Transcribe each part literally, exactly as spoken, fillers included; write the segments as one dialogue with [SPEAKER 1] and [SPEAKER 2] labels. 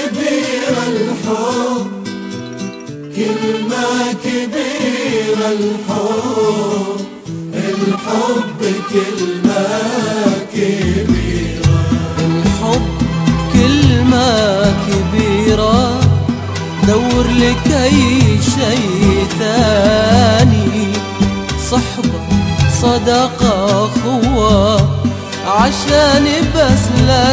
[SPEAKER 1] كبير الحب، كلمة كبيرة الحب، الحب كلمة كبيرة.
[SPEAKER 2] الحب كلمة كبيرة، دور لك أي شيء ثاني، صحبة صداقة أخوة، عشان بس لا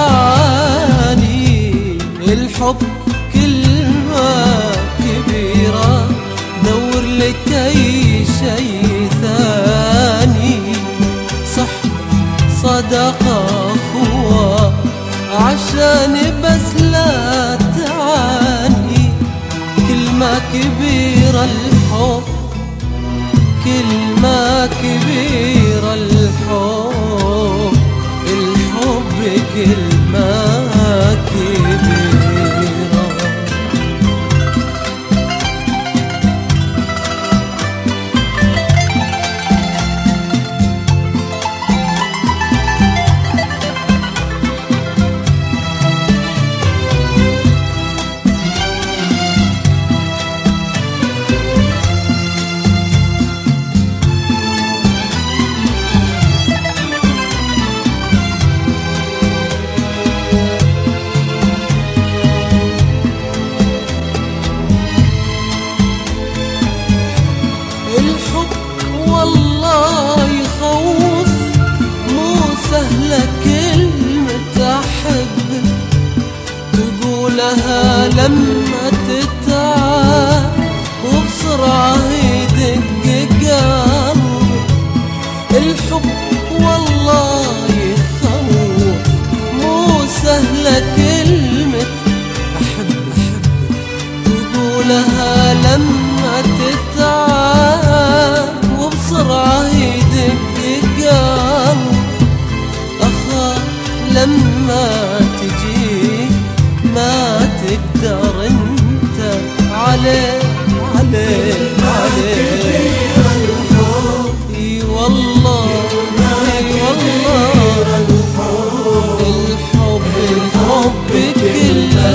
[SPEAKER 2] تعاني. الحب كلمة كبيرة، دور لك أي شيء ثاني، صحبة صداقة أخوة، عشان بس لا تعاني. كلمة كبيرة الحب، كلمة كبيرة الحب، الحب كلمة كبيرة. والله يخوف، مو سهلة كلمة أحب تقولها لما تتعب، وبسرعة يدق قلبك. الحب والله يخوف، مو سهلة كلمة أحب أحب تقولها لما تتعب، وبسرعة يدق قلب. أخاف لما تجي ما تقدر انت عليه عليه عليه. اي والله اي والله الحب الحب كله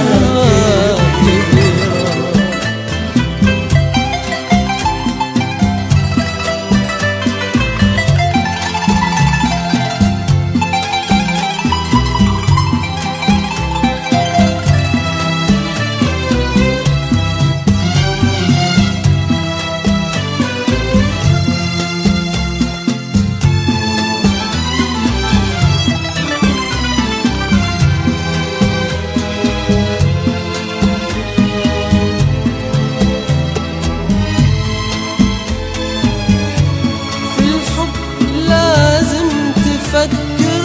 [SPEAKER 2] فكر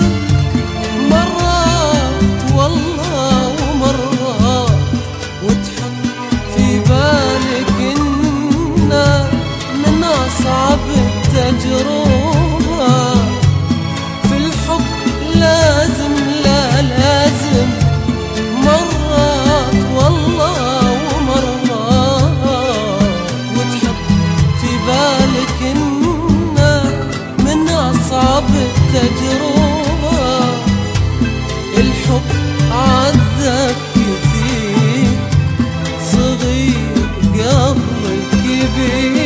[SPEAKER 2] مرات والله ومرات، وتحط في بالك إنه من أصعب التجربة. في الحب لازم لا لازم مرات والله ومرات، وتحط في بالك إنه من أصعب تجربة. الحب عذب كثير، صغير قبل كبير.